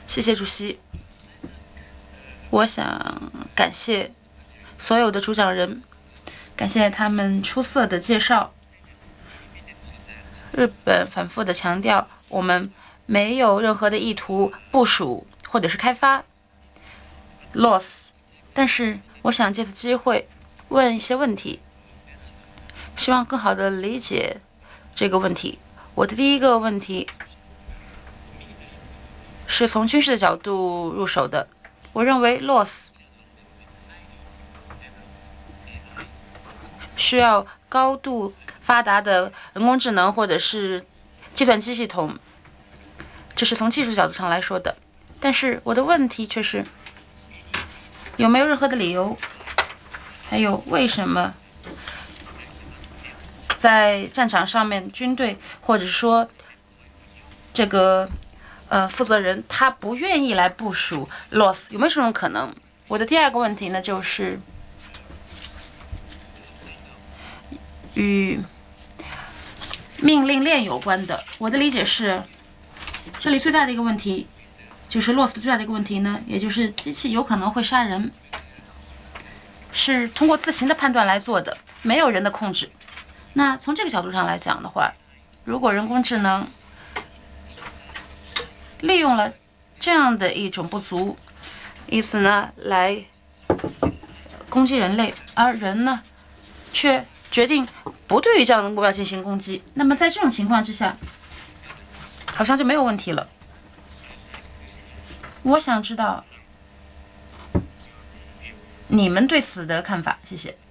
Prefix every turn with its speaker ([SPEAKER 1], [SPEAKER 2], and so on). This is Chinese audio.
[SPEAKER 1] 谢谢主席。我想感谢所有的主讲人，感谢他们出色的介绍。日本反复的强调，我们没有任何的意图部署或者是开发 LOS， 但是我想借此机会问一些问题，希望更好的理解这个问题。我的第一个问题是从军事的角度入手的。我认为 LOS 需要高度发达的人工智能或者是计算机系统，这是从技术角度上来说的。但是我的问题却是，有没有任何的理由，还有为什么在战场上面，军队或者说这个负责人他不愿意来部署 LOS， 有没有这种可能？我的第二个问题呢，就是与命令链有关的。我的理解是，这里最大的一个问题就是 LOS 最大的一个问题呢，也就是机器有可能会杀人，是通过自行的判断来做的，没有人的控制。那从这个角度上来讲的话，如果人工智能利用了这样的一种不足，以此呢来攻击人类，而人呢却决定不对于这样的目标进行攻击，那么在这种情况之下，好像就没有问题了。我想知道你们对此的看法，谢谢。